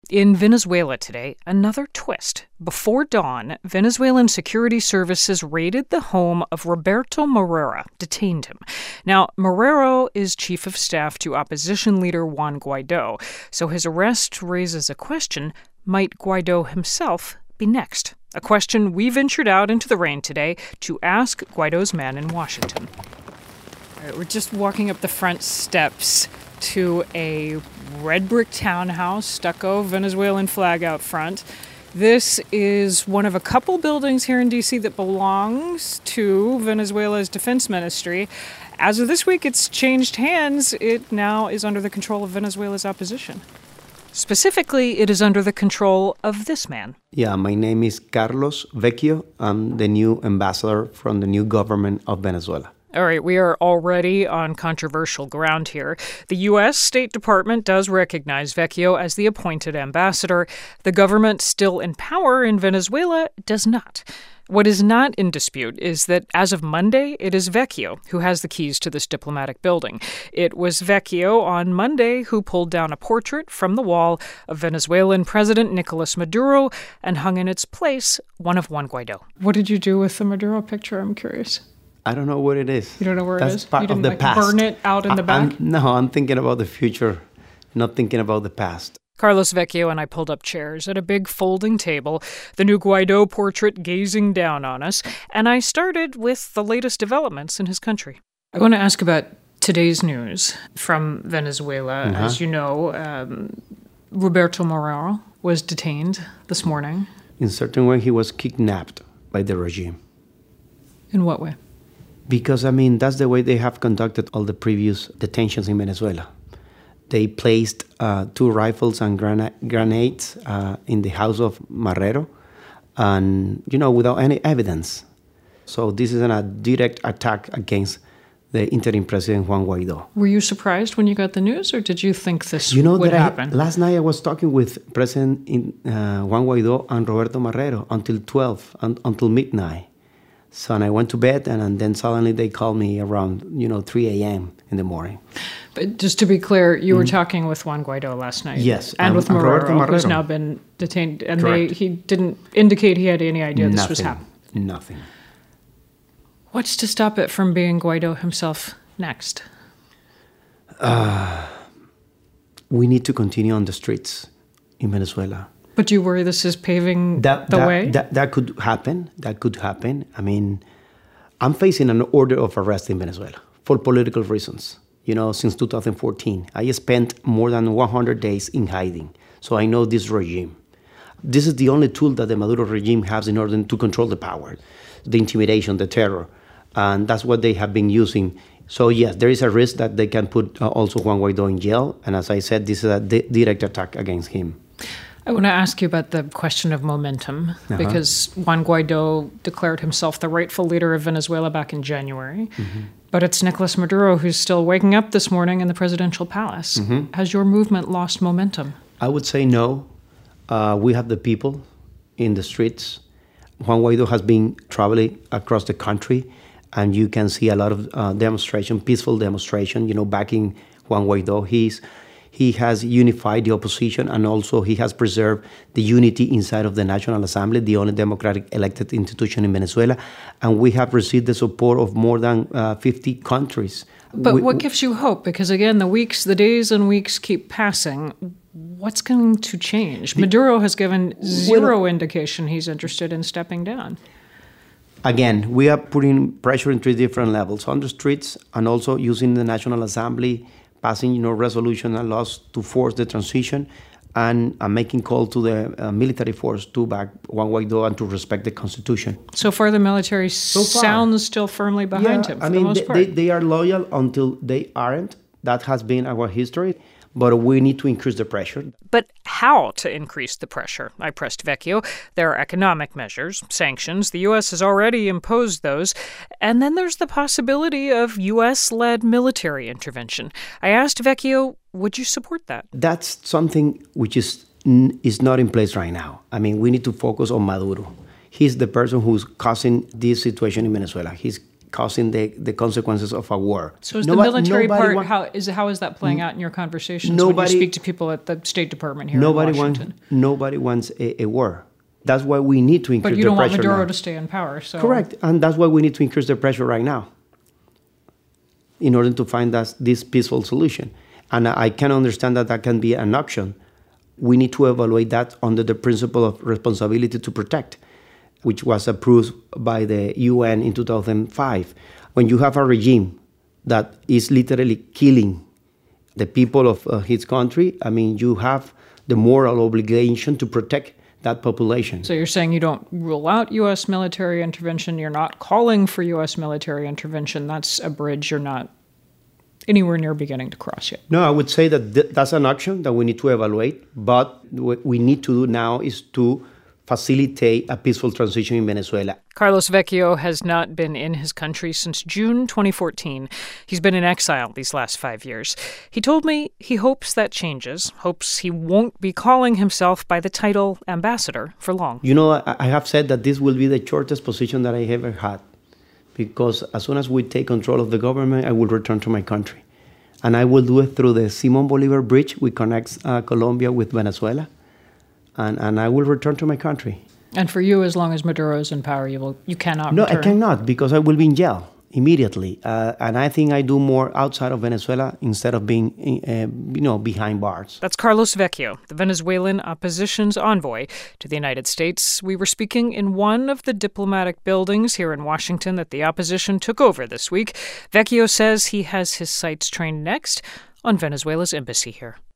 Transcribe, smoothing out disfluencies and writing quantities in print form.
In Venezuela today, another twist. Before dawn, Venezuelan security services raided the home of Roberto Marrero, detained him. Now, Marrero is chief of staff to opposition leader Juan Guaido, so his arrest raises a question: might Guaido himself be next? A question we ventured out into the rain today to ask Guaido's man in Washington. All right, we're just walking up the front steps to a red brick townhouse, stucco Venezuelan flag out front. This is one of a couple buildings here in D.C. that belongs to Venezuela's defense ministry. As of this week, it's changed hands. It now is under the control of Venezuela's opposition. Specifically, it is under the control of this man. Yeah, my name is Carlos Vecchio. I'm the new ambassador from the new government of Venezuela. All right, we are already on controversial ground here. The U.S. State Department does recognize Vecchio as the appointed ambassador. The government still in power in Venezuela does not. What is not in dispute is that as of Monday, it is Vecchio who has the keys to this diplomatic building. It was Vecchio on Monday who pulled down a portrait from the wall of Venezuelan President Nicolas Maduro and hung in its place one of Juan Guaido. What did you do with the Maduro picture? I'm curious. I don't know what it is. You don't know where That's it is? part You didn't of the past. Burn it out in the back? I'm thinking about the future, not thinking about the past. Carlos Vecchio and I pulled up chairs at a big folding table, the new Guaido portrait gazing down on us, and I started with the latest developments in his country. I want to ask about today's news from Venezuela. As you know, Roberto Marrero was detained this morning. In a certain way, he was kidnapped by the regime. In what way? Because, that's the way they have conducted all the previous detentions in Venezuela. They placed 2 rifles and grenades in the house of Marrero, and, without any evidence. So this is a direct attack against the interim president, Juan Guaido. Were you surprised when you got the news, or did you think this would happen? Last night I was talking with President Juan Guaido and Roberto Marrero until 12, until midnight. So and I went to bed, and then suddenly they called me around, 3 a.m. in the morning. But just to be clear, you were talking with Juan Guaido last night. Yes. And with Marrero, who's Marrero. now been detained. And Correct. he didn't indicate he had any idea this was happening. Nothing. What's to stop it from being Guaido himself next? We need to continue on the streets in Venezuela. But do you worry this is paving the way? That could happen. That could happen. I'm facing an order of arrest in Venezuela for political reasons. Since 2014, I spent more than 100 days in hiding. So I know this regime. This is the only tool that the Maduro regime has in order to control the power, the intimidation, the terror. And that's what they have been using. So yes, there is a risk that they can put also Juan Guaido in jail. And as I said, this is a direct attack against him. I want to ask you about the question of momentum, because Juan Guaido declared himself the rightful leader of Venezuela back in January. But it's Nicolas Maduro who's still waking up this morning in the presidential palace. Has your movement lost momentum? I would say no. We have the people in the streets. Juan Guaido has been traveling across the country, and you can see a lot of demonstration, peaceful demonstration, backing Juan Guaido. He has unified the opposition, and also he has preserved the unity inside of the National Assembly, the only democratic elected institution in Venezuela. And we have received the support of more than 50 countries. But what gives you hope? Because again, the days and weeks keep passing. What's going to change? Maduro has given zero indication he's interested in stepping down. Again, we are putting pressure in 3 different levels: on the streets, and also using the National Assembly, passing resolution and laws to force the transition, and making call to the military force to back Juan Guaido and to respect the Constitution. So far, the military sounds still firmly behind him for the most part. They are loyal until they aren't. That has been our history. But we need to increase the pressure. But how to increase the pressure? I pressed Vecchio. There are economic measures, sanctions. The U.S. has already imposed those. And then there's the possibility of U.S.-led military intervention. I asked Vecchio, would you support that? That's something which is not in place right now. We need to focus on Maduro. He's the person who's causing this situation in Venezuela. He's causing the consequences of a war. So is the military part, how is that playing out in your conversations when you speak to people at the State Department here in Washington? Nobody wants a war. That's why we need to increase the pressure. But you don't want Maduro now. to stay in power. So. Correct. And that's why we need to increase the pressure right now in order to find this peaceful solution. And I can understand that can be an option. We need to evaluate that under the principle of responsibility to protect, which was approved by the UN in 2005. When you have a regime that is literally killing the people of his country, I mean, you have the moral obligation to protect that population. So you're saying you don't rule out U.S. military intervention. You're not calling for U.S. military intervention. That's a bridge you're not anywhere near beginning to cross yet. No, I would say that that's an option that we need to evaluate. But what we need to do now is to facilitate a peaceful transition in Venezuela. Carlos Vecchio has not been in his country since June 2014. He's been in exile these last 5 years. He told me he hopes that changes, hopes he won't be calling himself by the title ambassador for long. You know, I have said that this will be the shortest position that I ever had, because as soon as we take control of the government, I will return to my country. And I will do it through the Simon Bolivar Bridge, which connects Colombia with Venezuela. And I will return to my country. And for you, as long as Maduro is in power, you cannot No, return? I cannot, because I will be in jail immediately. And I think I do more outside of Venezuela instead of being, behind bars. That's Carlos Vecchio, the Venezuelan opposition's envoy to the United States. We were speaking in one of the diplomatic buildings here in Washington that the opposition took over this week. Vecchio says he has his sights trained next on Venezuela's embassy here.